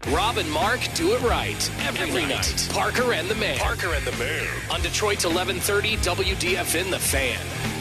Rob and Mark do it right every night. Parker and the Man. On Detroit's 1130 WDFN The Fan.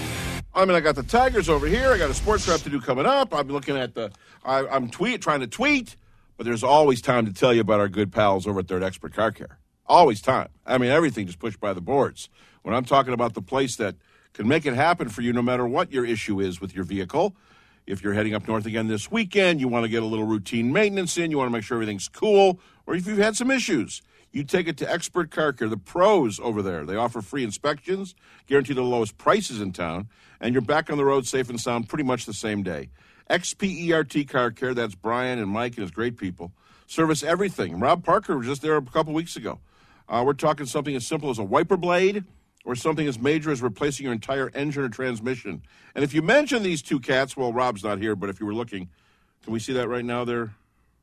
I mean, I got the Tigers over here. I got a sports wrap to do coming up. I'm looking at I'm trying to tweet, but there's always time to tell you about our good pals over at Third Expert Car Care. Always time. I mean, everything just pushed by the boards. When I'm talking about the place that can make it happen for you no matter what your issue is with your vehicle. If you're heading up north again this weekend, you want to get a little routine maintenance in, you want to make sure everything's cool, or if you've had some issues, you take it to Expert Car Care, the pros over there. They offer free inspections, guarantee the lowest prices in town, and you're back on the road safe and sound pretty much the same day. XPERT Car Care, that's Brian and Mike and his great people, service everything. Rob Parker was just there a couple weeks ago. We're talking something as simple as a wiper blade, or something as major as replacing your entire engine or transmission. And if you mention these two cats, well, Rob's not here, but if you were looking, can we see that right now there?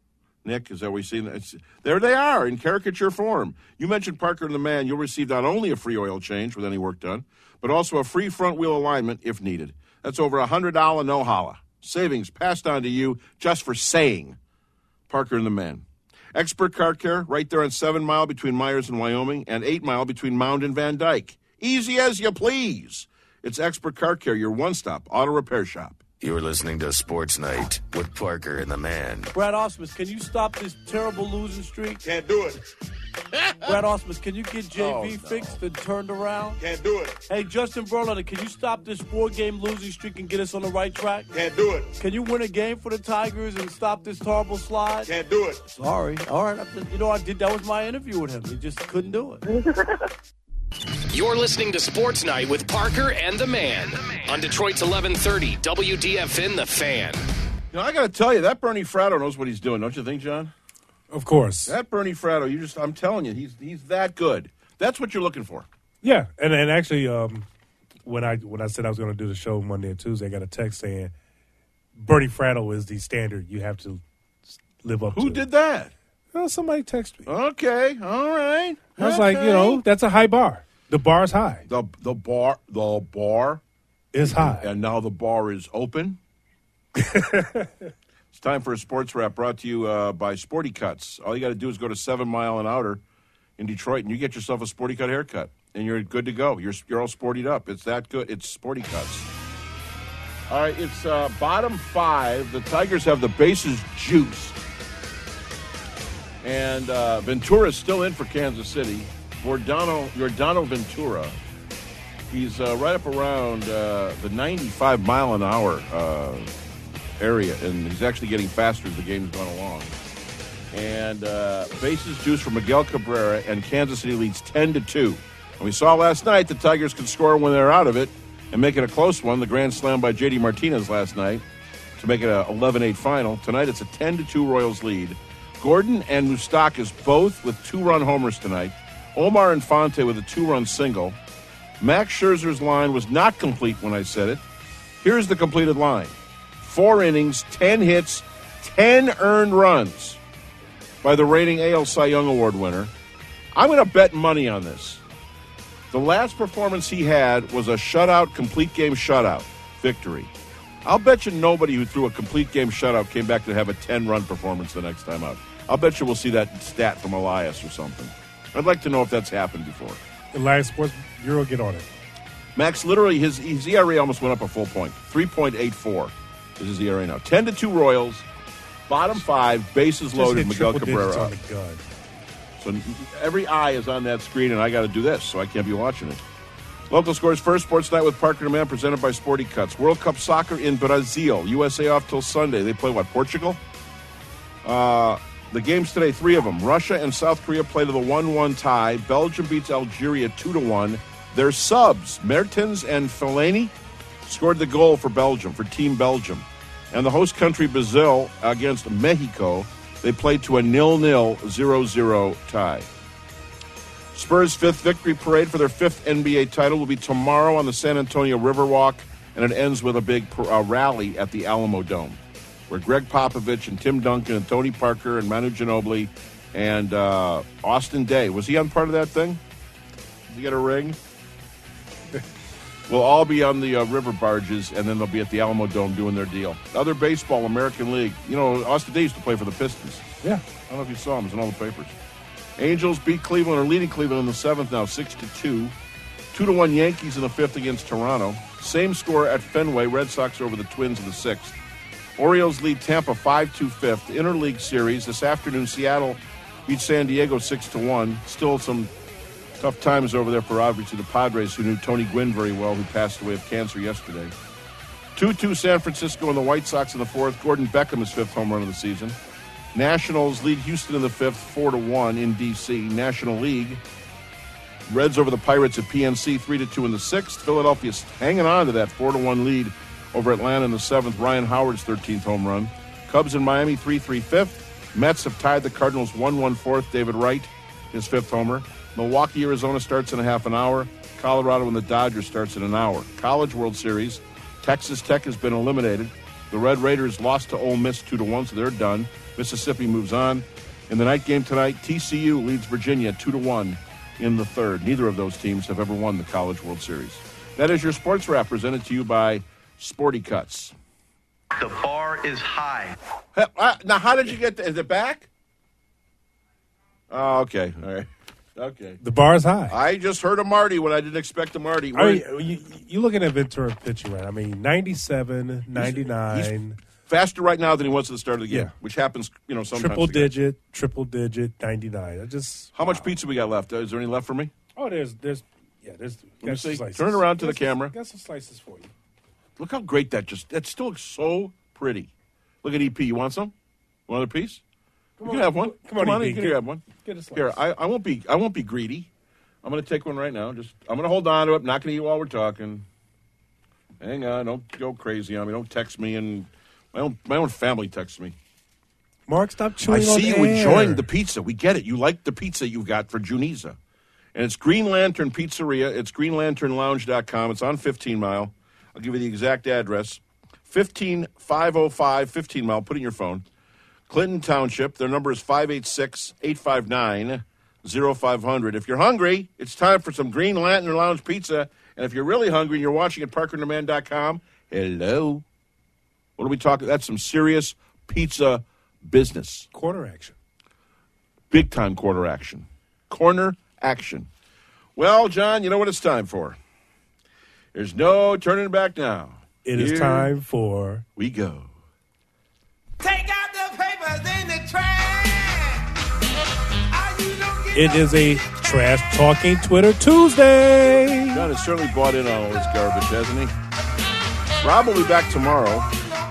Nick, is that what we see? There they are in caricature form. You mentioned Parker and the Man, you'll receive not only a free oil change with any work done, but also a free front wheel alignment if needed. That's over $100 no-holla. Savings passed on to you just for saying Parker and the Man. Expert Car Care, right there on 7 Mile between Myers and Wyoming, and 8 Mile between Mound and Van Dyke. Easy as you please. It's Expert Car Care, your one-stop auto repair shop. You're listening to Sports Night with Parker and the Man. Brad Ausmus, can you stop this terrible losing streak? Can't do it. Brad Ausmus, can you get JV fixed and turned around? Can't do it. Hey, Justin Verlander, can you stop this 4-game losing streak and get us on the right track? Can't do it. Can you win a game for the Tigers and stop this horrible slide? Can't do it. Sorry. All right. I did. That was my interview with him. He just couldn't do it. You're listening to Sports Night with Parker and the Man on Detroit's 1130 WDFN The Fan. You know, I got to tell you, that Bernie Fratto knows what he's doing, don't you think, John? Of course. That Bernie Fratto, I'm telling you, he's that good. That's what you're looking for. Yeah, and actually, when I said I was going to do the show Monday and Tuesday, I got a text saying Bernie Fratto is the standard you have to live up to. Who did that? Well, somebody texted me. Okay, all right. I was like, that's a high bar. The bar is high. The bar is high. And now the bar is open. It's time for a sports wrap brought to you by Sporty Cuts. All you got to do is go to 7 Mile and Outer in Detroit, and you get yourself a Sporty Cut haircut, and you're good to go. You're all sportied up. It's that good. It's Sporty Cuts. All right, it's bottom 5. The Tigers have the bases juiced. And Ventura's still in for Kansas City. Giordano Ventura. He's right up around the 95 mile an hour area, and he's actually getting faster as the game's gone along. And bases juice for Miguel Cabrera, and Kansas City leads 10-2. And we saw last night the Tigers could score when they're out of it and make it a close one. The grand slam by J.D. Martinez last night to make it a 11-8 final. Tonight it's a 10-2 Royals lead. Gordon and Moustakas both with 2-run homers tonight. Omar Infante with a 2-run single. Max Scherzer's line was not complete when I said it. Here's the completed line. 4 innings, 10 hits, 10 earned runs by the reigning AL Cy Young Award winner. I'm going to bet money on this. The last performance he had was a shutout, complete game shutout victory. I'll bet you nobody who threw a complete game shutout came back to have a 10-run performance the next time out. I'll bet you we'll see that stat from Elias or something. I'd like to know if that's happened before. Elias Sports Bureau, get on it. Max, literally, his ERA almost went up a full point. 3.84 is his ERA now. 10-2 Royals, bottom 5, bases loaded, Miguel Cabrera up. So every eye is on that screen, and I got to do this, so I can't be watching it. Local scores first, Sports Night with Parker and Man, presented by Sporty Cuts. World Cup soccer in Brazil. USA off till Sunday. They play, Portugal? The games today, 3 of them. Russia and South Korea play to the 1-1 tie. Belgium beats Algeria 2-1. Their subs, Mertens and Fellaini, scored the goal for Belgium, for Team Belgium. And the host country, Brazil, against Mexico, they played to a 0-0, 0-0 tie. Spurs' 5th victory parade for their 5th NBA title will be tomorrow on the San Antonio Riverwalk, and it ends with a big rally at the Alamo Dome, where Greg Popovich and Tim Duncan and Tony Parker and Manu Ginobili and Austin Day. Was he on part of that thing? Did he get a ring? will all be on the river barges, and then they'll be at the Alamo Dome doing their deal. Other baseball, American League. You know, Austin Daye used to play for the Pistons. Yeah. I don't know if you saw him. It's in all the papers. Angels beat Cleveland, or leading Cleveland in the 7th now, 6-2. 2-1 Yankees in the 5th against Toronto. Same score at Fenway. Red Sox over the Twins in the 6th. Orioles lead Tampa 5-2 5th. Interleague series this afternoon. Seattle beat San Diego 6-1. Still some tough times over there for obviously the Padres, who knew Tony Gwynn very well, who passed away of cancer yesterday. 2-2 San Francisco and the White Sox in the 4th. Gordon Beckham, his 5th home run of the season. Nationals lead Houston in the 5th, 4-1 in D.C. National League. Reds over the Pirates at PNC, 3-2 in the 6th. Philadelphia's hanging on to that 4-1 lead over Atlanta in the 7th. Ryan Howard's 13th home run. Cubs in Miami, 3-3 5th. Mets have tied the Cardinals 1-1 4th. David Wright, his 5th homer. Milwaukee, Arizona starts in a half an hour. Colorado and the Dodgers starts in an hour. College World Series, Texas Tech has been eliminated. The Red Raiders lost to Ole Miss 2-1, so they're done. Mississippi moves on. In the night game tonight, TCU leads Virginia 2-1 in the 3rd. Neither of those teams have ever won the College World Series. That is your sports wrap, presented to you by Sporty Cuts. The bar is high. Now, how did you get is it back? Oh, okay. All right. Okay. The bar is high. I just heard a Marty when I didn't expect a Marty. I mean, you looking at Ventura pitching, right? I mean, 97, 99. He's faster right now than he was at the start of the game, Yeah. which happens, sometimes. Triple digit, 99. How much pizza we got left? Is there any left for me? Oh, there's. Let me got some see. slices. Turn it around to the camera. Got some slices for you. Look how great that still looks so pretty. Look at EP. You want some? One other piece? You can have one. Come on, EP. You can have one. Get a slice. Here, I won't be greedy. I'm going to take one right now. I'm going to hold on to it. I'm not going to eat while we're talking. Hang on. Don't go crazy on me. Don't text me, and my own family texts me. Mark, stop chewing on I see you air. enjoying the pizza. We get it. You like the pizza you got for Juniza. And it's Green Lantern Pizzeria. It's greenlanternlounge.com. It's on 15 Mile. I'll give you the exact address. 15505 15 Mile. Put it in your phone. Clinton Township. Their number is 586-859-0500. If you're hungry, it's time for some Green Lantern Lounge pizza. And if you're really hungry and you're watching at parkerandthemand.com, hello. What are we talking? That's some serious pizza business. Corner action. Big time quarter action. Corner action. Well, John, you know what it's time for. There's no turning back now. It is time for We Go. Take out the papers in the trash. It is a trash talking Twitter Tuesday. John has certainly bought in on all this garbage, hasn't he? Rob will be back tomorrow.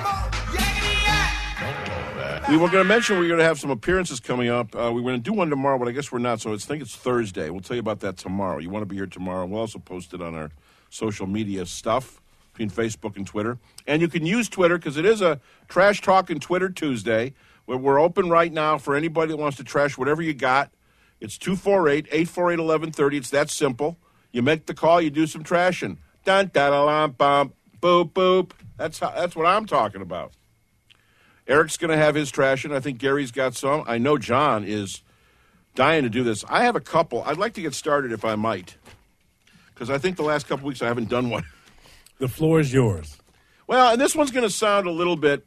We were going to mention we're going to have some appearances coming up. We were going to do one tomorrow, but I guess we're not, so I think it's Thursday. We'll tell you about that tomorrow. You want to be here tomorrow. We'll also post it on our social media stuff between Facebook and Twitter. And you can use Twitter because it is a Trash Talking Twitter Tuesday. We're open right now for anybody that wants to trash whatever you got. It's 248-848-1130. It's that simple. You make the call, you do some trashing. Dun, da, da, lam, bum, boop, boop. That's what I'm talking about. Eric's going to have his trashing. I think Gary's got some. I know John is dying to do this. I have a couple. I'd like to get started if I might, because I think the last couple weeks I haven't done one. The floor is yours. Well, and this one's going to sound a little bit.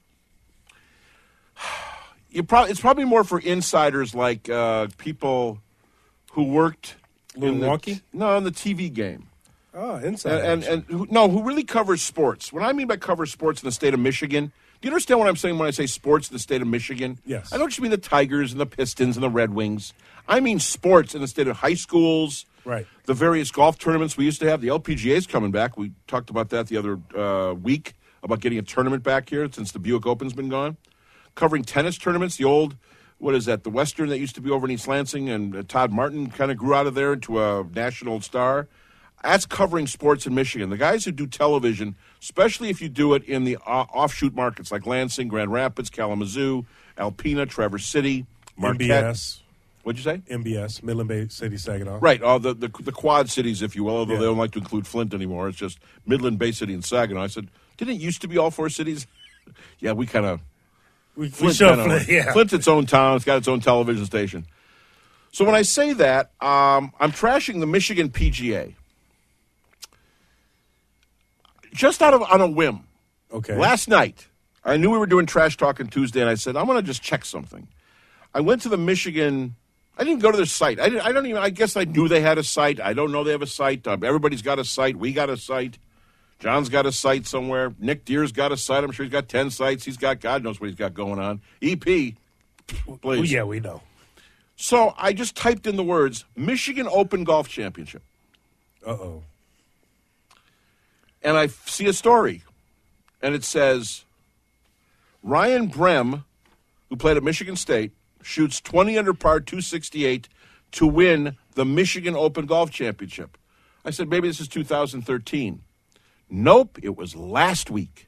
It's probably more for insiders like people who worked in Milwaukee? in the TV game. Oh, inside. And who really covers sports. What I mean by cover sports in the state of Michigan, do you understand what I'm saying when I say sports in the state of Michigan? Yes. I don't just mean the Tigers and the Pistons and the Red Wings. I mean sports in the state of high schools, right? The various golf tournaments we used to have. The LPGA is coming back. We talked about that the other week, about getting a tournament back here since the Buick Open's been gone. Covering tennis tournaments, the old, the Western that used to be over in East Lansing, and Todd Martin kind of grew out of there into a national star. That's covering sports in Michigan. The guys who do television, especially if you do it in the offshoot markets like Lansing, Grand Rapids, Kalamazoo, Alpena, Traverse City, Marquette. MBS. What'd you say? MBS, Midland Bay City, Saginaw. Right, the quad cities, if you will, although they don't like to include Flint anymore. It's just Midland, Bay City, and Saginaw. I said, didn't it used to be all four cities? Yeah, we kind of... Flint's its own town. It's got its own television station. So when I say that, I'm trashing the Michigan PGA. just on a whim. Okay. Last night, I knew we were doing Trash Talk on Tuesday, and I said, I'm going to just check something. I went to the Michigan. I didn't go to their site. I guess I knew they had a site. I don't know they have a site. Everybody's got a site. We got a site. John's got a site somewhere. Nick Deer's got a site. I'm sure he's got 10 sites. He's got God knows what he's got going on. EP, please. Well, yeah, we know. So I just typed in the words Michigan Open Golf Championship. Uh-oh. And I see a story. And it says, Ryan Brem, who played at Michigan State, shoots 20 under par 268 to win the Michigan Open Golf Championship. I said, maybe this is 2013. Nope, it was last week.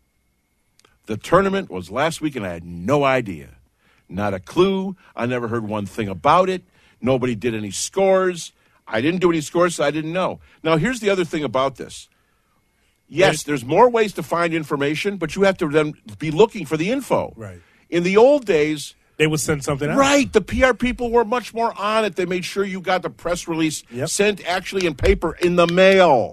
The tournament was last week, and I had no idea. Not a clue. I never heard one thing about it. Nobody did any scores. I didn't do any scores, so I didn't know. Now, here's the other thing about this. Yes, there's more ways to find information, but you have to then be looking for the info. Right. In the old days, they would send something out. Right. The PR people were much more on it. They made sure you got the press release sent actually in paper in the mail.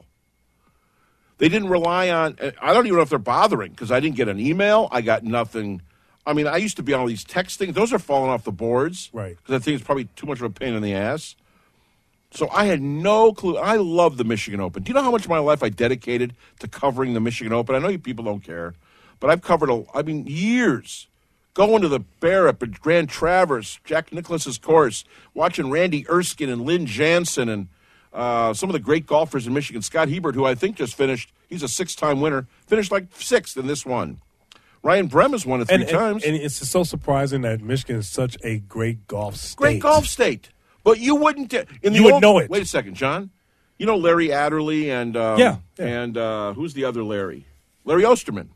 They didn't rely on, I don't even know if they're bothering because I didn't get an email. I got nothing. I mean, I used to be on all these text things. Those are falling off the boards. Right. Because I think it's probably too much of a pain in the ass. So I had no clue. I love the Michigan Open. Do you know how much of my life I dedicated to covering the Michigan Open? I know you people don't care, but I've covered, years. Going to the Bear at Grand Traverse, Jack Nicklaus's course, watching Randy Erskine and Lynn Jansen and some of the great golfers in Michigan. Scott Hebert, who I think just finished, he's a 6-time winner, finished like 6th in this one. Ryan Brem has won it 3 times. And it's so surprising that Michigan is such a great golf state. Great golf state. But you wouldn't. You would know it. Wait a second, John. You know Larry Adderley and and who's the other Larry? Larry Osterman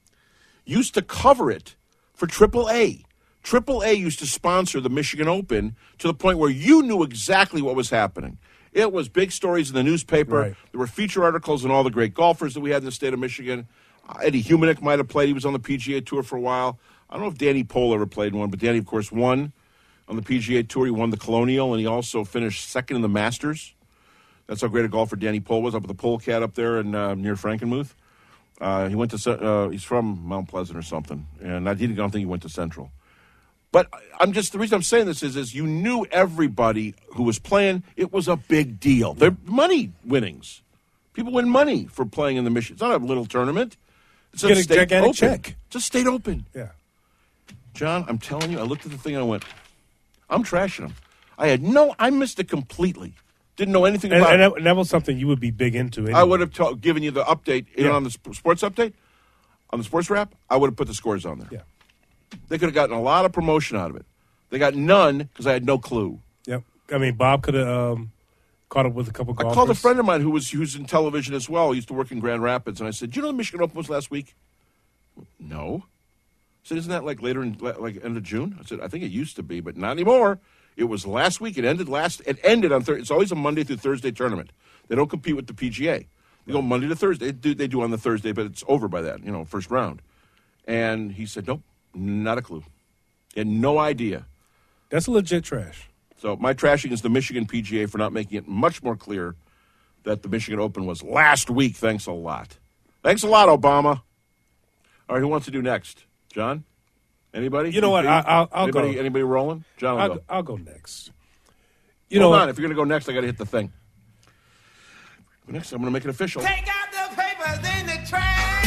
used to cover it for AAA. AAA used to sponsor the Michigan Open to the point where you knew exactly what was happening. It was big stories in the newspaper. Right. There were feature articles on all the great golfers that we had in the state of Michigan. Eddie Humanick might have played. He was on the PGA Tour for a while. I don't know if Danny Pohl ever played one, but Danny, of course, won on the PGA Tour. He won the Colonial, and he also finished 2nd in the Masters. That's how great a golfer Danny Pohl was, up at the Polecat up there in, near Frankenmuth. He went to he's from Mount Pleasant or something, and I don't think he went to Central. But the reason I'm saying this is you knew everybody who was playing. It was a big deal. They're money winnings. People win money for playing in the Michigan. It's not a little tournament. It's a gigantic open. check. It's a state open. Yeah. John, I'm telling you, I looked at the thing and I went, I'm trashing them. I missed it completely. Didn't know anything about it. And that was something you would be big into anyway. I would have given you the update on the sports update, on the sports wrap. I would have put the scores on there. Yeah. They could have gotten a lot of promotion out of it. They got none because I had no clue. Yep. I mean, Bob could have caught up with a couple golfers. I called a friend of mine who's in television as well. He used to work in Grand Rapids, and I said, "Do you know the Michigan Open was last week?" No. I said, "Isn't that like later in end of June?" I said, "I think it used to be, but not anymore. It was last week. It ended on Thursday. It's always a Monday through Thursday tournament. They don't compete with the PGA. They go Monday to Thursday. They do on the Thursday, but it's over by that, first round." And he said, "Nope, not a clue. He had no idea." That's legit trash. So my trashing is the Michigan PGA for not making it much more clear that the Michigan Open was last week. Thanks a lot. Thanks a lot, Obama. All right, who wants to do next? John? Anybody? You know what? I'll go. Anybody rolling? John, I'll go next. Hold on. If you're going to go next, I got to hit the thing. Next, I'm going to make it official. Take out the papers in the trash.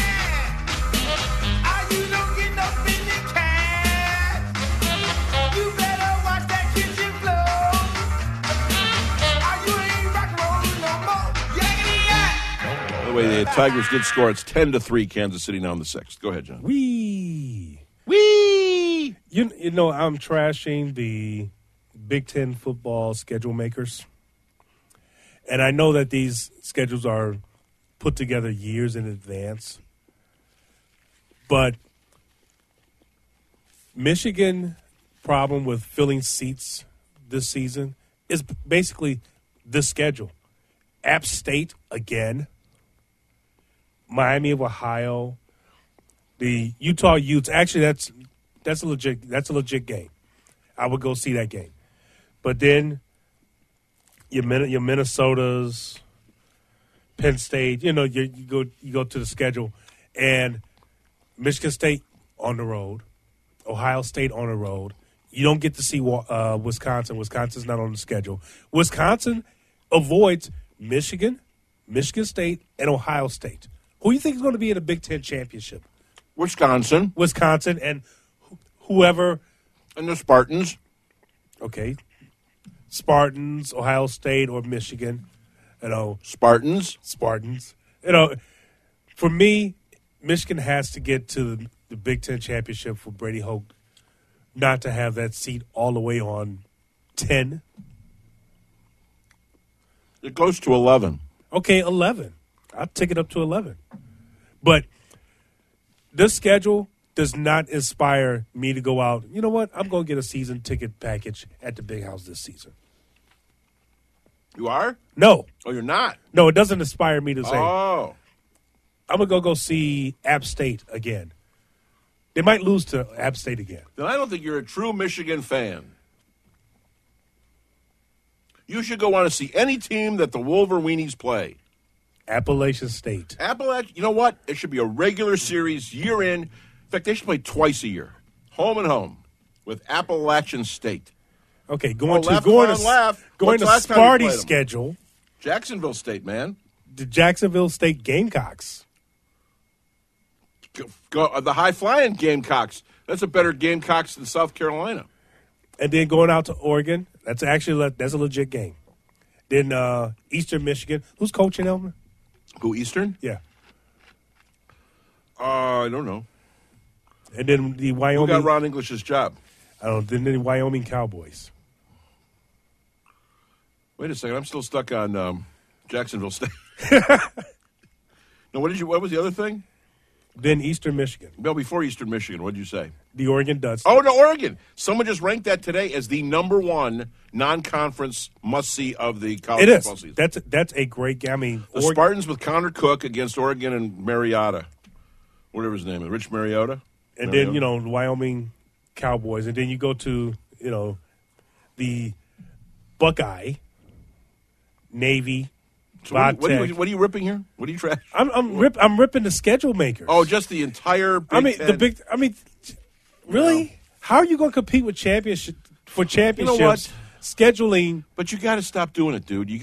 You don't get no business cash. You better watch that kitchen floor. You ain't rock and roll no more. Yakety-yak. By the way, the Tigers did score. It's 10-3, Kansas City now in the 6th. Go ahead, John. Wee! You know, I'm trashing the Big Ten football schedule makers. And I know that these schedules are put together years in advance. But Michigan problem with filling seats this season is basically the schedule. App State again. Miami of Ohio. The Utah Utes. Actually, that's a legit game. I would go see that game. But then your Minnesotas, Penn State. You go to the schedule, and Michigan State on the road, Ohio State on the road. You don't get to see Wisconsin. Wisconsin's not on the schedule. Wisconsin avoids Michigan, Michigan State, and Ohio State. Who do you think is going to be in the Big Ten championship? Wisconsin. Wisconsin and whoever. And the Spartans. Okay. Spartans, Ohio State, or Michigan. Spartans. For me, Michigan has to get to the Big Ten championship for Brady Hoke not to have that seat all the way on 10. It goes to 11. Okay, 11. I'll take it up to 11. But this schedule does not inspire me to go out. You know what? I'm going to get a season ticket package at the Big House this season. You are? No. Oh, you're not? No, it doesn't inspire me to say, Oh. I'm going to go see App State again. They might lose to App State again. Then I don't think you're a true Michigan fan. You should go want to see any team that the Wolverines play. Appalachian State. You know what? It should be a regular series year in. In fact, they should play twice a year. Home and home with Appalachian State. Okay, going What's to the last time you Sparty's played 'em? schedule. Jacksonville State, man. The Jacksonville State Gamecocks. The high-flying Gamecocks. That's a better Gamecocks than South Carolina. And then going out to Oregon. That's a legit game. Then Eastern Michigan. Who's coaching Elmer? Who, Eastern? Yeah. I don't know. And then the Who Wyoming. got Ron English's job? I don't know. Then the Wyoming Cowboys. Wait a second. I'm still stuck on Jacksonville State. No, what was the other thing? Then Eastern Michigan. No, before Eastern Michigan. What did you say? The Oregon Ducks. Oh, no, Oregon. Someone just ranked that today as the number one non-conference must-see of the college It is. football season. That's a great game. I mean, The Spartans with Connor Cook against Oregon and Mariota. Whatever his name is. Rich Mariota? And then, the Wyoming Cowboys. And then you go to, the Buckeye, Navy, So what are Vodtech. you ripping here? What are you trash? I'm ripping the schedule makers. Oh, just the entire Big Ten. Really? No. How are you going to compete with championships what? scheduling? But you got to stop doing it, dude. You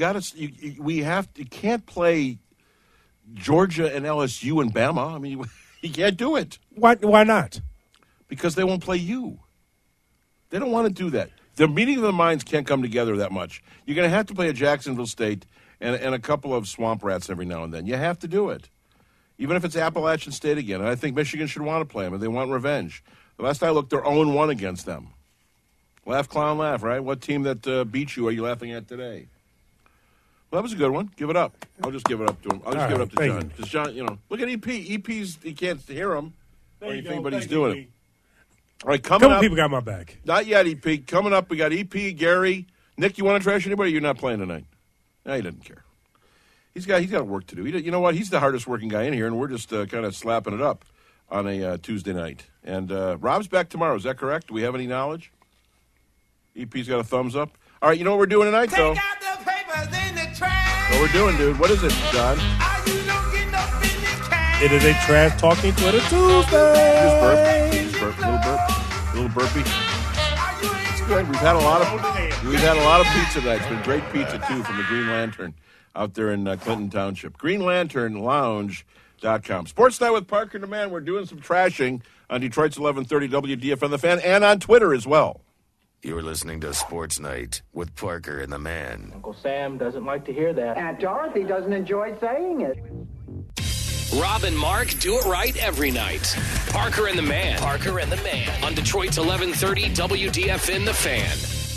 can't play Georgia and LSU and Bama. I mean, you can't do it. Why not? Because they won't play you. They don't want to do that. The meeting of the minds can't come together that much. You're going to have to play a Jacksonville State and a couple of Swamp Rats every now and then. You have to do it. Even if it's Appalachian State again. And I think Michigan should want to play them, and they want revenge. The last I looked, they're 0-1 against them. Laugh, clown, laugh, right? What team that beat you are you laughing at today? Well, that was a good one. Give it up. I'll just give it up to him. I'll just give it up to John. Because John, look at EP. EP's, he can't hear him or anything, but he's doing it. All right, coming Couple up. people got my back. Not yet, EP. Coming up, we got EP, Gary. Nick, you want to trash anybody? You're not playing tonight. No, he doesn't care. He's got work to do. You know what? He's the hardest working guy in here, and we're just kind of slapping it up on a Tuesday night. And Rob's back tomorrow. Is that correct? Do we have any knowledge? EP's got a thumbs up. All right, you know what we're doing tonight, though? Take out the papers in the trash. What we're doing, dude? What is it, John? You don't get no business cash. It is a trash talking Twitter Just Tuesday. burp. Little burpee. It's good. We've had a lot of pizza tonight. It's been great pizza too from the Green Lantern out there in Clinton Township. GreenLanternLounge.com. Sports Night with Parker and the Man. We're doing some trashing on Detroit's 1130 WDFN The Fan and on Twitter as well. You're listening to Sports Night with Parker and the Man. Uncle Sam doesn't like to hear that. Aunt Dorothy doesn't enjoy saying it. Rob and Mark do it right every night. Parker and the Man. On Detroit's 1130 WDFN The Fan.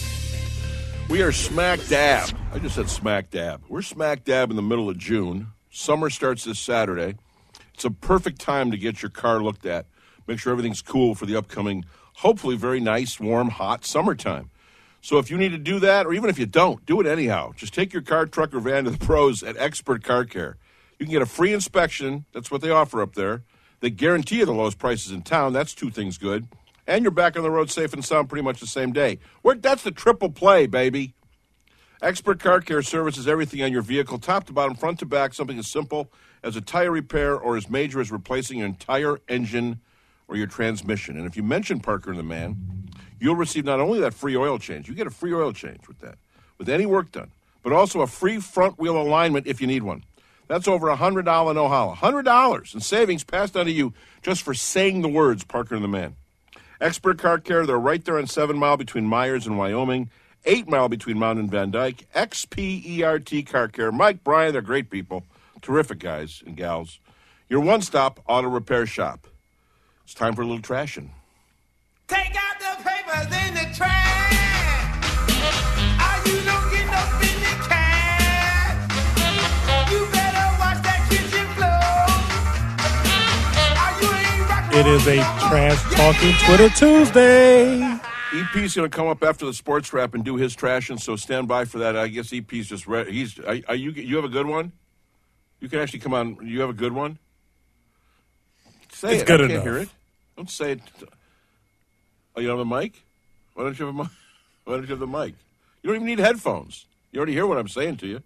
We are smack dab. I just said smack dab. We're smack dab in the middle of June. Summer starts this Saturday. It's a perfect time to get your car looked at. Make sure everything's cool for the upcoming, hopefully very nice, warm, hot summertime. So if you need to do that, or even if you don't, do it anyhow. Just take your car, truck, or van to the pros at Expert Car Care. You can get a free inspection. That's what they offer up there. They guarantee you the lowest prices in town. That's two things good. And you're back on the road safe and sound pretty much the same day. That's the triple play, baby. Expert Car Care services everything on your vehicle, top to bottom, front to back, something as simple as a tire repair or as major as replacing your entire engine or your transmission. And if you mention Parker and the Man, you'll receive not only that free oil change, you get a free oil change with that, with any work done, but also a free front wheel alignment if you need one. That's over $100 no holla. $100 in savings passed on to you just for saying the words Parker and the Man. Expert Car Care, they're right there on 7 Mile between Myers and Wyoming, 8 Mile between Mountain and Van Dyke. XPERT Car Care. Mike, Brian, they're great people. Terrific guys and gals. Your one-stop auto repair shop. It's time for a little trashing. Take out the papers in the trash. You don't get no business cash. You better watch that kitchen floor. You ain't rockin' It is a trash talking Twitter Tuesday. EP's going to come up after the sports wrap and do his trashing, so stand by for that. I guess EP's just ready. You have a good one? You can actually come on. You have a good one? Say It's it. good I can't enough. hear it. Don't say it. Oh, you don't have a mic? Why don't you have a mic? Why don't you have the mic? You don't even need headphones. You already hear what I'm saying to you.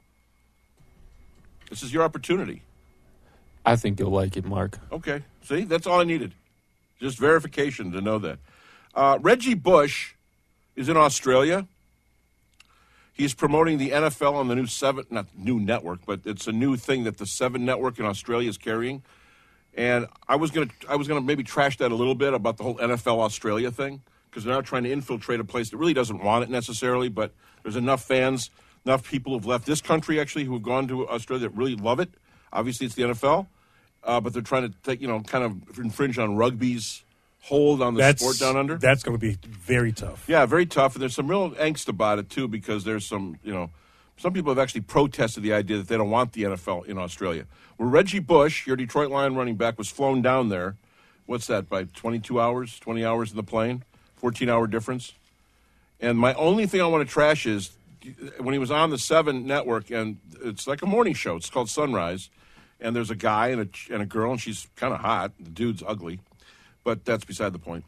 This is your opportunity. I think you'll like it, Mark. Okay. See, that's all I needed. Just verification to know that. Reggie Bush is in Australia. He's promoting the NFL on the new not new network, but it's a new thing that the 7 network in Australia is carrying. And I was gonna maybe trash that a little bit about the whole NFL Australia thing, because they're now trying to infiltrate a place that really doesn't want it necessarily, but there's enough fans, enough people who've left this country actually who have gone to Australia that really love it. Obviously, it's the NFL, but they're trying to take, kind of infringe on rugby's hold on the sport down under. That's going to be very tough. Yeah, very tough, and there's some real angst about it too, because there's some people have actually protested the idea that they don't want the NFL in Australia. Well, Reggie Bush, your Detroit Lion running back, was flown down there. What's that, by 22 hours, 20 hours in the plane? 14-hour difference. And my only thing I want to trash is when he was on the 7 network, and it's like a morning show. It's called Sunrise, and there's a guy and a girl, and she's kind of hot. The dude's ugly, but that's beside the point.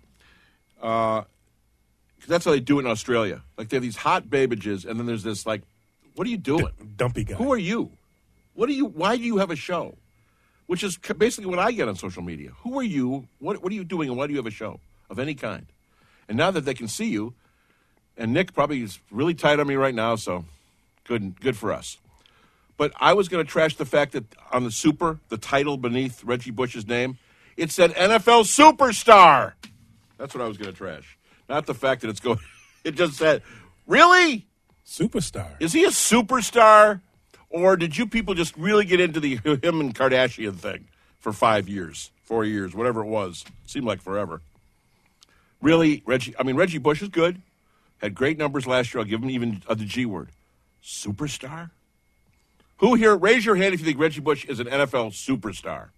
That's how they do it in Australia. Like, they have these hot babages, and then there's this, like, what are you doing? Dumpy guy. Who are you? Why do you have a show? Which is basically what I get on social media. Who are you? What are you doing, and why do you have a show of any kind? And now that they can see you, and Nick probably is really tight on me right now, so good for us. But I was going to trash the fact that on the title beneath Reggie Bush's name, it said NFL Superstar. That's what I was going to trash. Not the fact that it just said, really? Superstar. Is he a superstar? Or did you people just really get into the him and Kardashian thing for 5 years, 4 years, whatever it was? Seemed like forever. Really, Reggie Bush is good. Had great numbers last year. I'll give him even the G word. Superstar? Who here, raise your hand if you think Reggie Bush is an NFL superstar.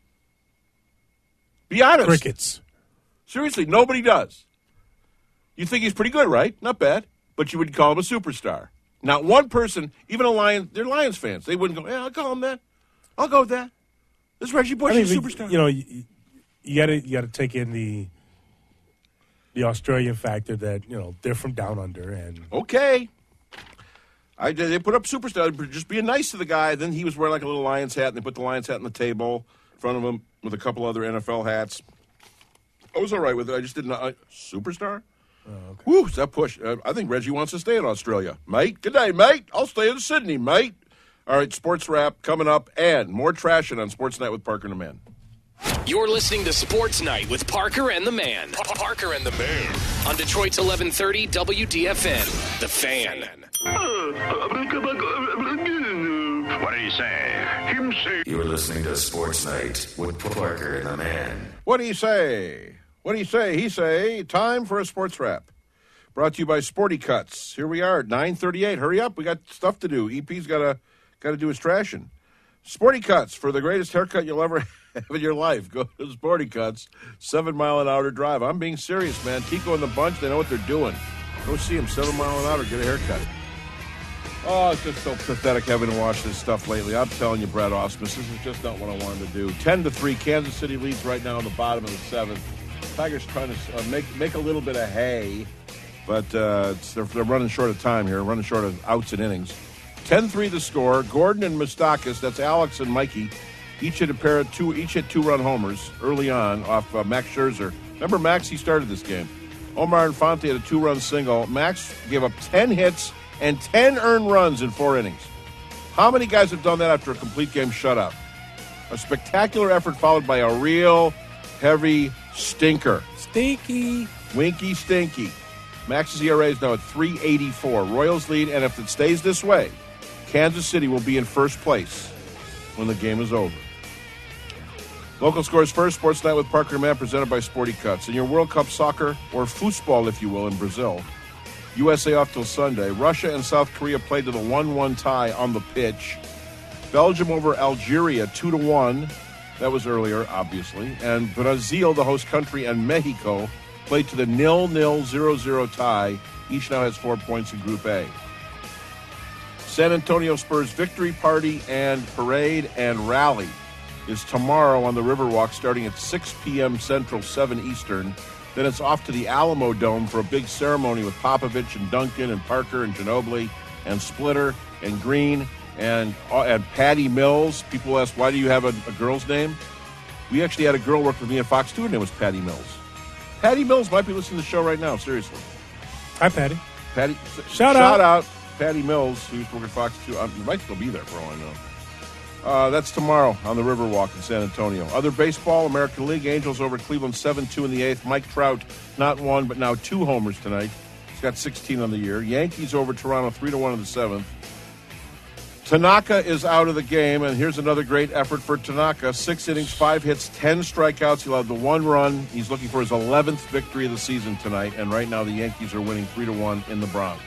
Be honest. Crickets. Seriously, nobody does. You think he's pretty good, right? Not bad. But you would call him a superstar. Not one person, even they're Lions fans. They wouldn't go, yeah, I'll call him that. I'll go with that. This Reggie Bush is a superstar. You got to take in the Australian factor that, they're from down under. And okay. They put up superstar, just being nice to the guy. Then he was wearing like a little Lions hat, and they put the Lions hat on the table in front of him with a couple other NFL hats. I was all right with it. I just didn't know. Superstar? Oh, okay. Woo, that push. I think Reggie wants to stay in Australia. Mate, good day, mate. I'll stay in Sydney, mate. All right, Sports Wrap coming up, and more trashing on Sports Night with Parker and the Man. You're listening to Sports Night with Parker and the Man. Parker and the Man. On Detroit's 1130 WDFN. The Fan. What did he say? You're listening to Sports Night with Parker and the Man. What do you say? What do you say? He say, time for a Sports Wrap. Brought to you by Sporty Cuts. Here we are at 9:38. Hurry up. We got stuff to do. EP's got to do his trashing. Sporty Cuts, for the greatest haircut you'll ever have in your life. Go to Sporty Cuts, 7 mile an hour drive. I'm being serious, man. Tico and the bunch, they know what they're doing. Go see them, 7 mile an hour, get a haircut. Oh, it's just so pathetic having to watch this stuff lately. I'm telling you, Brad Ausmus, this is just not what I wanted to do. 10-3, Kansas City leads right now in the bottom of the 7th. Tigers trying to make a little bit of hay But they're running short of time here, running short of outs and innings. 10-3 the score. Gordon and Moustakas, that's Alex and Mikey, each hit two-run homers early on off Max Scherzer. Remember, Max, he started this game. Omar Infante had a 2-run single. Max gave up 10 hits and 10 earned runs in 4 innings. How many guys have done that after a complete game shutout? A spectacular effort followed by a real heavy stinker. Stinky. Winky stinky. Max's ERA is now at 3.84. Royals lead, and if it stays this way, Kansas City will be in first place when the game is over. Local scores first, Sports Night with Parker and Matt, presented by Sporty Cuts. In your World Cup soccer, or foosball, if you will, in Brazil, USA off till Sunday. Russia and South Korea played to the 1-1 tie on the pitch. Belgium over Algeria 2-1. That was earlier, obviously. And Brazil, the host country, and Mexico played to the 0-0, 0-0 tie. Each now has 4 points in Group A. San Antonio Spurs victory party and parade and rally is tomorrow on the Riverwalk starting at 6 p.m. Central, 7 Eastern. Then it's off to the Alamo Dome for a big ceremony with Popovich and Duncan and Parker and Ginobili and Splitter and Green and Patty Mills. People ask, why do you have a girl's name? We actually had a girl work with me at Fox 2, and her name was Patty Mills. Patty Mills might be listening to the show right now, seriously. Hi, Patty. Patty, Shout out. Patty Mills, who used to work at Fox 2. Might still be there for all I know. That's tomorrow on the Riverwalk in San Antonio. Other baseball, American League, Angels over Cleveland 7-2 in the 8th. Mike Trout, not 1, but now 2 homers tonight. He's got 16 on the year. Yankees over Toronto 3-1 in the 7th. Tanaka is out of the game, and here's another great effort for Tanaka. 6 innings, 5 hits, 10 strikeouts. He'll have the 1 run. He's looking for his 11th victory of the season tonight, and right now the Yankees are winning 3-1 in the Bronx.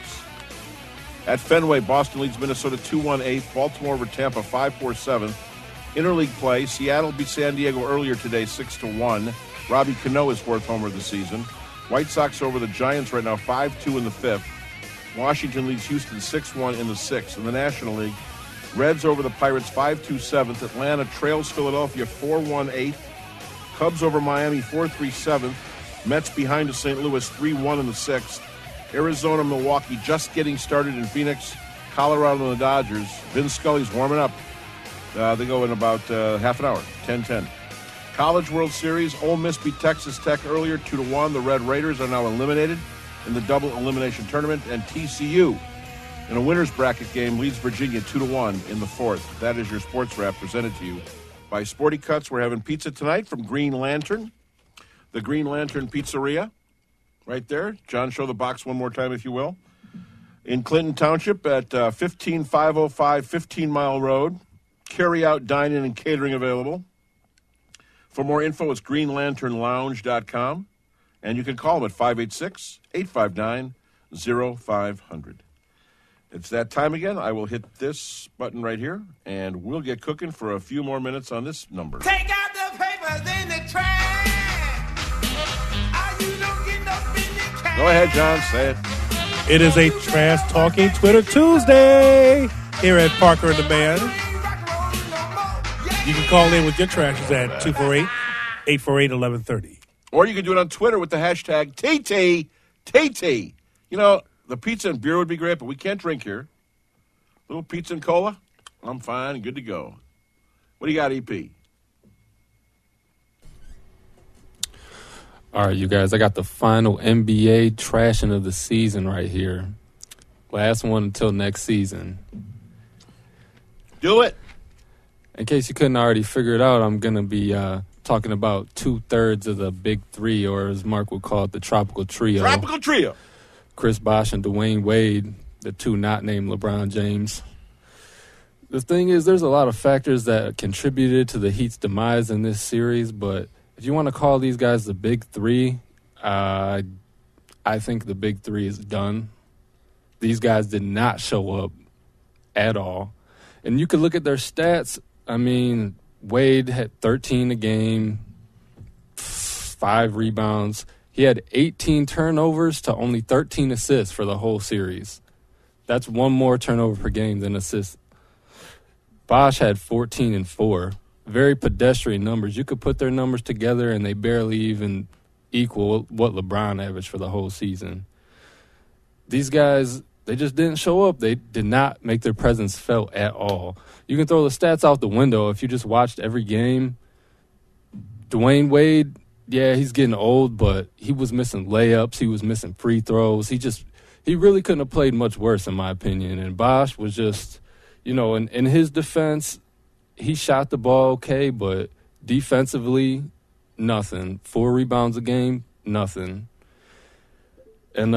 At Fenway, Boston leads Minnesota 2-1 8th. Baltimore over Tampa 5-4 7th. Interleague play, Seattle beat San Diego earlier today 6-1. Robbie Cano is 4th homer of the season. White Sox over the Giants right now 5-2 in the 5th. Washington leads Houston 6-1 in the 6th. In the National League, Reds over the Pirates 5-2 7th. Atlanta trails Philadelphia 4-1 8th. Cubs over Miami 4-3 7th. Mets behind to St. Louis 3-1 in the 6th. Arizona, Milwaukee just getting started in Phoenix. Colorado and the Dodgers. Vin Scully's warming up. They go in about half an hour, 10-10. College World Series, Ole Miss beat Texas Tech earlier 2-1. The Red Raiders are now eliminated in the double elimination tournament. And TCU, in a winner's bracket game, leads Virginia 2-1 in the 4th. That is your sports wrap presented to you by Sporty Cuts. We're having pizza tonight from Green Lantern, the Green Lantern Pizzeria. Right there. John, show the box one more time, if you will. In Clinton Township at 15505 15 Mile Road. Carry-out, dine-in, and catering available. For more info, it's greenlanternlounge.com. And you can call them at 586-859-0500. It's that time again. I will hit this button right here, and we'll get cooking for a few more minutes on this number. Take out the papers in the trash. Go ahead, John. Say it. It is a Trash Talking Twitter Tuesday here at Parker and the Man. You can call in with your trashes at 248-848-1130. Or you can do it on Twitter with the hashtag TT. You know, the pizza and beer would be great, but we can't drink here. Little pizza and cola? I'm fine. Good to go. What do you got, EP? All right, you guys, I got the final NBA trashing of the season right here. Last one until next season. Do it. In case you couldn't already figure it out, I'm going to be talking about 2/3 of the Big Three, or as Mark would call it, the Tropical Trio. Tropical Trio. Chris Bosh and Dwayne Wade, the two not named LeBron James. The thing is, there's a lot of factors that contributed to the Heat's demise in this series, but if you want to call these guys the Big Three, I think the Big Three is done. These guys did not show up at all. And you could look at their stats. I mean, Wade had 13 a game, 5 rebounds. He had 18 turnovers to only 13 assists for the whole series. That's one more turnover per game than assists. Bosh had 14 and 4. Very pedestrian numbers. You could put their numbers together and they barely even equal what LeBron averaged for the whole season. these guys, they just didn't show up. They did not make their presence felt at all. You can throw the stats out the window. If you just watched every game, Dwayne Wade, yeah, he's getting old, but he was missing layups. He was missing free throws. He really couldn't have played much worse, in my opinion. And Bosh was just, in his defense, he shot the ball okay, but defensively, nothing. 4 rebounds a game, nothing. And,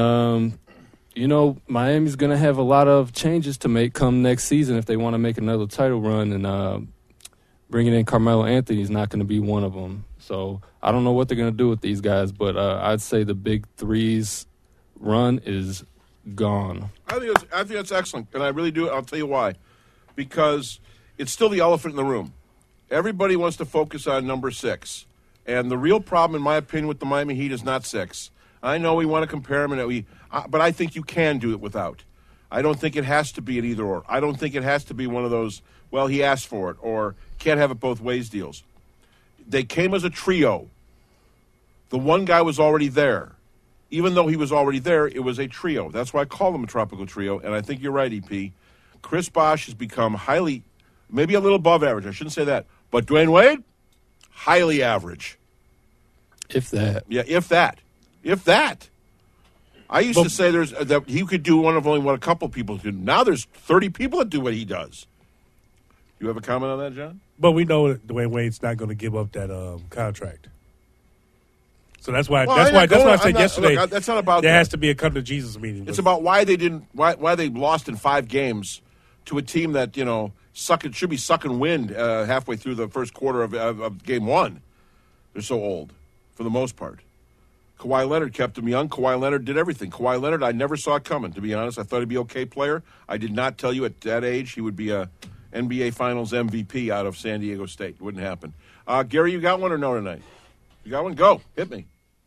Miami's going to have a lot of changes to make come next season if they want to make another title run. And bringing in Carmelo Anthony is not going to be one of them. So I don't know what they're going to do with these guys, but I'd say the Big Three's run is gone. I think that's excellent, and I really do. I'll tell you why. Because it's still the elephant in the room. Everybody wants to focus on number 6. And the real problem, in my opinion, with the Miami Heat is not 6. I know we want to compare them, but I think you can do it without. I don't think it has to be an either-or. I don't think it has to be one of those, well, he asked for it, or can't have it both ways deals. They came as a trio. The one guy was already there. Even though he was already there, it was a trio. That's why I call them a tropical trio, and I think you're right, EP. Chris Bosh has become highly, maybe a little above average. I shouldn't say that. But Dwayne Wade, highly average. If that. Yeah, if that. If that. I used to say that he could do one of only what a couple people could. Now there's 30 people that do what he does. You have a comment on that, John? But we know that Dwayne Wade's not going to give up that contract. So that's why I said yesterday. Look, that's not about there that. has to be a come to Jesus meeting. It's about why they lost in 5 games to a team that should be sucking wind halfway through the first quarter of game 1. They're so old for the most part. Kawhi Leonard kept them young. Kawhi Leonard did everything. Kawhi Leonard, I never saw it coming, to be honest. I thought he'd be an okay player. I did not tell you at that age he would be a NBA Finals MVP out of San Diego State. Wouldn't happen. Gary, you got one or no tonight? You got one? Go. Hit me.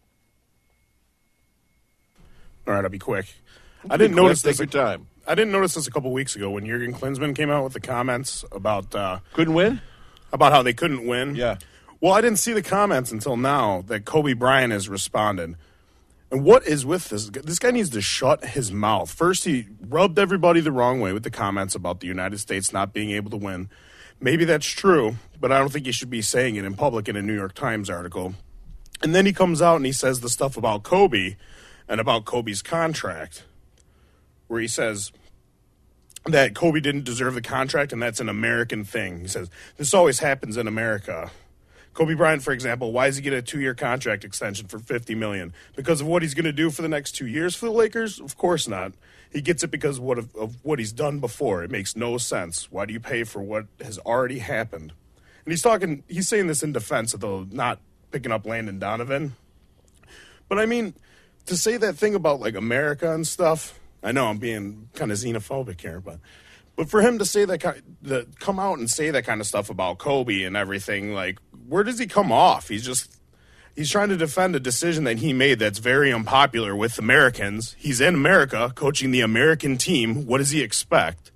All right, I'll be quick. I didn't notice this. Take your time. I didn't notice this a couple weeks ago when Jurgen Klinsmann came out with the comments about couldn't win, about how they couldn't win. Yeah. Well, I didn't see the comments until now that Kobe Bryant has responded. And what is with this? This guy needs to shut his mouth. First, he rubbed everybody the wrong way with the comments about the United States not being able to win. Maybe that's true, but I don't think he should be saying it in public in a New York Times article. And then he comes out and he says the stuff about Kobe and about Kobe's contract, where he says that Kobe didn't deserve the contract and that's an American thing. He says, this always happens in America. Kobe Bryant, for example, why does he get a 2-year contract extension for $50 million? Because of what he's going to do for the next 2 years for the Lakers? Of course not. He gets it because of what he's done before. It makes no sense. Why do you pay for what has already happened? And he's saying this in defense of the not picking up Landon Donovan. But I mean, to say that thing about like America and stuff, I know I'm being kind of xenophobic here, but for him to say come out and say that kind of stuff about Kobe and everything, like, where does he come off? He's trying to defend a decision that he made that's very unpopular with Americans. He's in America coaching the American team. What does he expect?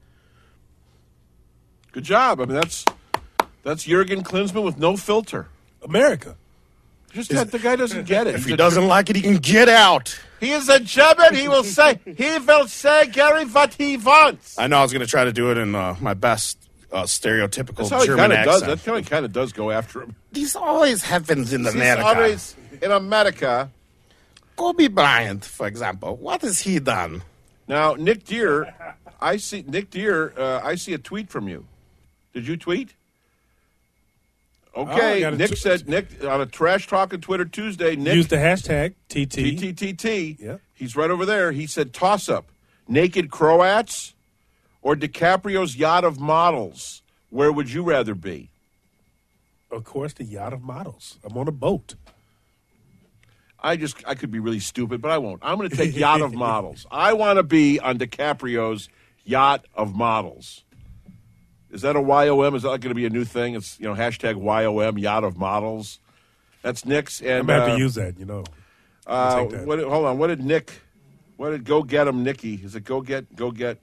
Good job. I mean, that's Jurgen Klinsmann with no filter. America. Just that the guy doesn't get it. If he doesn't like it, he can get out. He is a German. He will say, Gary, what he wants. I know I was going to try to do it in my best stereotypical That's how German accent. That's how he kind of does go after him. This always happens in America. Always in America. Kobe Bryant, for example, what has he done? Now, Nick Deere, I see a tweet from you. Did you tweet? Okay, Nick on a Trash Talking Twitter Tuesday. Nick used the hashtag TT. TTTT. Yeah. He's right over there. He said, toss up, naked Croats or DiCaprio's yacht of models. Where would you rather be? Of course, the yacht of models. I'm on a boat. I could be really stupid, but I won't. I'm going to take yacht of models. I want to be on DiCaprio's yacht of models. Is that a YOM? Is that going to be a new thing? It's, hashtag YOM, yacht of models. That's Nick's. And I'm going to have to use that, Hold on. What did Go Get 'em Nicky? Is it Go Get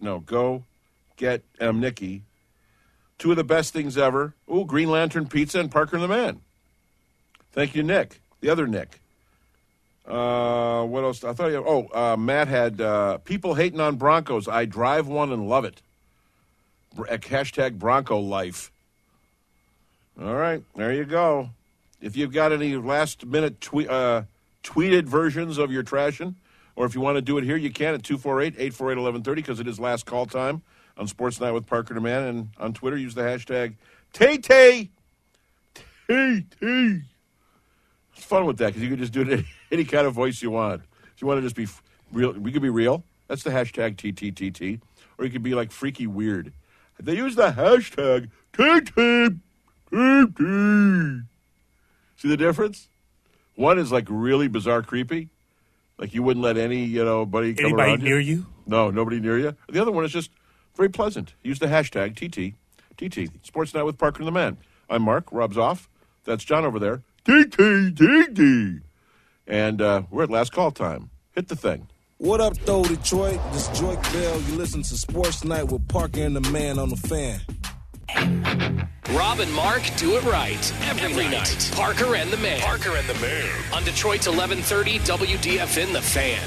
Nicky. 2 of the best things ever. Ooh, Green Lantern Pizza and Parker and the Man. Thank you, Nick. The other Nick. What else? I thought. Matt had people hating on Broncos. I drive one and love it. Hashtag Bronco life. All right, there you go. If you've got any last-minute tweeted versions of your trashing, or if you want to do it here, you can at 248-848-1130 because it is last call time on Sports Night with Parker and the Man. And on Twitter, use the hashtag Tay-Tay. Tay-Tay. It's fun with that because you can just do it in any kind of voice you want. If you want to just be real, we could be real. That's the hashtag TTTT. Or you could be like freaky weird. They use the hashtag Tay-Tay. Tay-Tay. See the difference? One is like really bizarre, creepy. Like you wouldn't let anybody come around near you? No, nobody near you. The other one is just very pleasant. Use the hashtag TT. Sports Night with Parker and the Man. I'm Mark. Rob's off. That's John over there. TT. And we're at last call time. Hit the thing. What up, though, Detroit? This is Joy Bell. You listen to Sports Night with Parker and the Man on the Fan. Rob and Mark do it right every night. Parker and the Man. On Detroit's 1130 WDFN The Fan.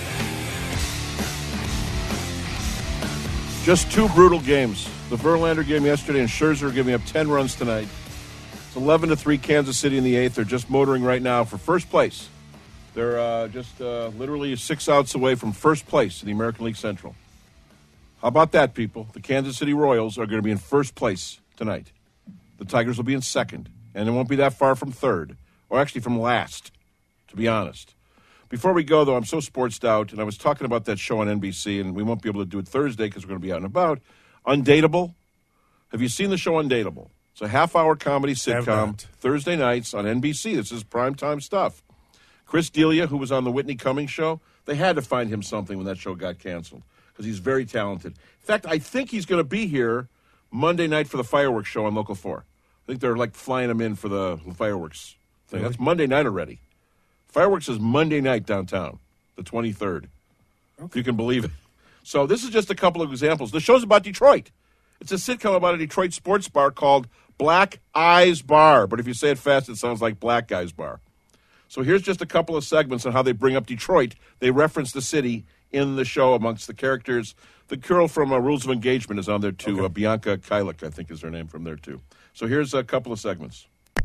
Just two brutal games. The Verlander game yesterday and Scherzer giving up 10 runs tonight. It's 11-3 Kansas City in the eighth. They're just motoring right now for first place. They're just literally 6 outs away from first place in the American League Central. How about that, people? The Kansas City Royals are going to be in first place tonight. The Tigers will be in second, and it won't be that far from third, or actually from last, to be honest. Before we go, though, I'm so sportsed out, and I was talking about that show on NBC, and we won't be able to do it Thursday because we're going to be out and about. Undateable. Have you seen the show Undateable? It's a half-hour comedy sitcom, Thursday nights on NBC. This is primetime stuff. Chris D'Elia, who was on the Whitney Cummings show, they had to find him something when that show got canceled because he's very talented. In fact, I think he's going to be here Monday night for the fireworks show on Local 4. I think they're like flying him in for the fireworks thing. That's Monday night already. Fireworks is Monday night downtown, the 23rd, if you can believe it. So this is just a couple of examples. The show's about Detroit. It's a sitcom about a Detroit sports bar called Black Eyes Bar. But if you say it fast, it sounds like Black Guys Bar. So here's just a couple of segments on how they bring up Detroit. They reference the city in the show amongst the characters. The girl from Rules of Engagement is on there, too. Okay. Bianca Kylik, I think is her name from there, too. So here's a couple of segments.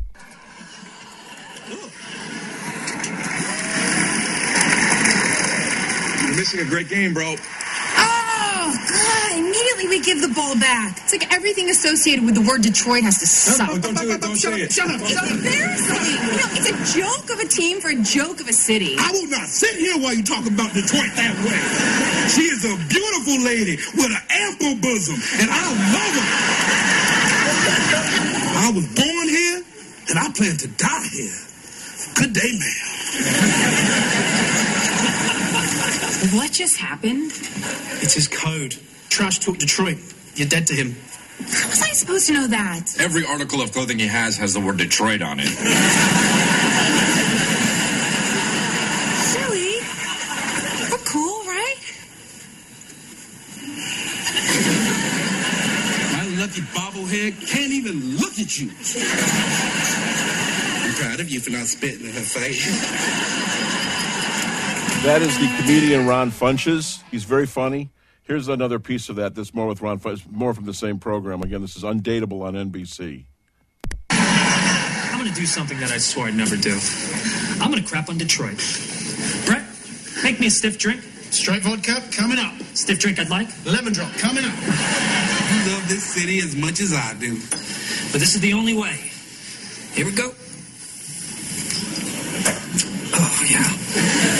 You're missing a great game, bro. Oh, God. Immediately we give the ball back. It's like everything associated with the word Detroit has to suck. No, don't do it. Don't say it. Shut up. It's embarrassing. It's a joke of a team for a joke of a city. I will not sit here while you talk about Detroit that way. She is a beautiful lady with an ample bosom, and I love her. I was born here, and I plan to die here. Good day, ma'am. What just happened? It's his code. Trash talk Detroit. You're dead to him. How was I supposed to know that? Every article of clothing he has the word Detroit on it. Silly. We're cool, right? My lucky bobblehead can't even look at you. I'm proud of you for not spitting in her face. That is the comedian Ron Funches. He's very funny. Here's another piece of that. That's more with Ron Funches, more from the same program. Again, this is Undateable on NBC. I'm going to do something that I swore I'd never do. I'm going to crap on Detroit. Brett, make me a stiff drink. Straight vodka, coming up. Stiff drink I'd like. Lemon drop, coming up. You love this city as much as I do. But this is the only way. Here we go. Oh, yeah.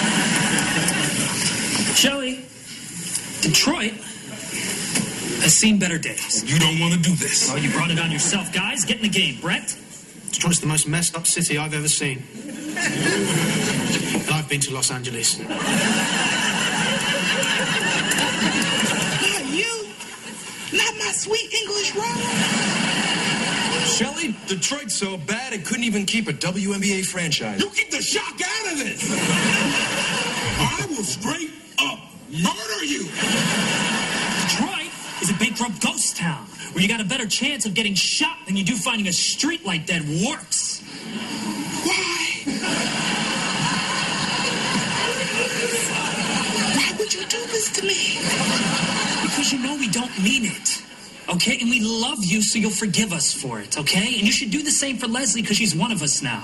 Shelly, Detroit has seen better days. You don't want to do this. Oh, you brought it on yourself, guys. Get in the game. Brett? Detroit's the most messed up city I've ever seen. And I've been to Los Angeles. Not you. Not my sweet English roll. Shelly, Detroit's so bad it couldn't even keep a WNBA franchise. You keep the shock out of this. I will straight up murder you. Detroit is a bankrupt ghost town where you got a better chance of getting shot than you do finding a street light that works. Why? Because you know we don't mean it. Okay? And we love you, so you'll forgive us for it, okay? And you should do the same for Leslie, because she's one of us now.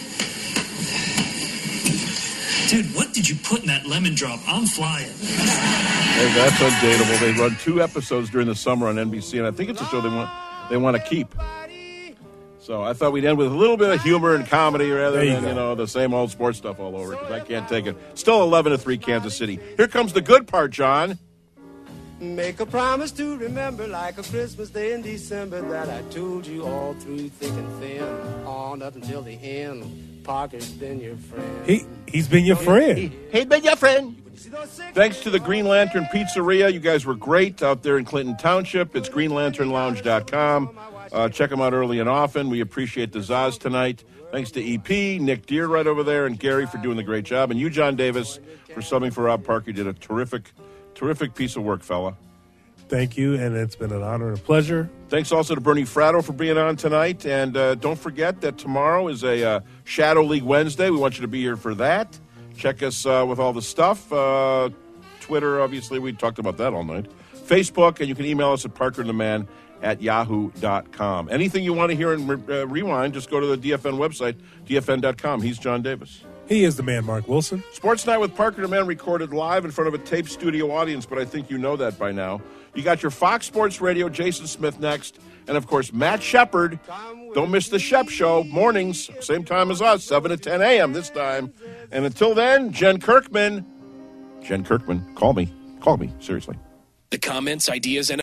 Dude, what did you put in that lemon drop? I'm flying. Hey, that's undateable. They run 2 episodes during the summer on NBC, and I think it's a show they want to keep. So I thought we'd end with a little bit of humor and comedy rather than, the same old sports stuff all over, because I can't take it. Still 11-3 Kansas City. Here comes the good part, John. Make a promise to remember, like a Christmas day in December, that I told you all through thick and thin, on up until the end. Parker's been your friend. He's been your friend. He's been your friend. Thanks to the Green Lantern Pizzeria. You guys were great out there in Clinton Township. It's greenlanternlounge.com. Check them out early and often. We appreciate the Zaz tonight. Thanks to EP, Nick Deere right over there, and Gary for doing the great job. And you, John Davis, for subbing for Rob Parker. You did a terrific piece of work, fella. Thank you, and it's been an honor and a pleasure. Thanks also to Bernie Fratto for being on tonight. And don't forget that tomorrow is a Shadow League Wednesday. We want you to be here for that. Check us with all the stuff. Twitter, obviously, we talked about that all night. Facebook, and you can email us at parkerandtheman@yahoo.com. Anything you want to hear in rewind, just go to the DFN website, dfn.com. He's John Davis. He is the man, Mark Wilson. Sports Night with Parker and the Man recorded live in front of a taped studio audience, but I think you know that by now. You got your Fox Sports Radio, Jason Smith next, and, of course, Matt Shepard. Don't miss the Shep Show, mornings, same time as us, 7 to 10 a.m. this time. And until then, Jen Kirkman, call me, seriously. The comments, ideas, and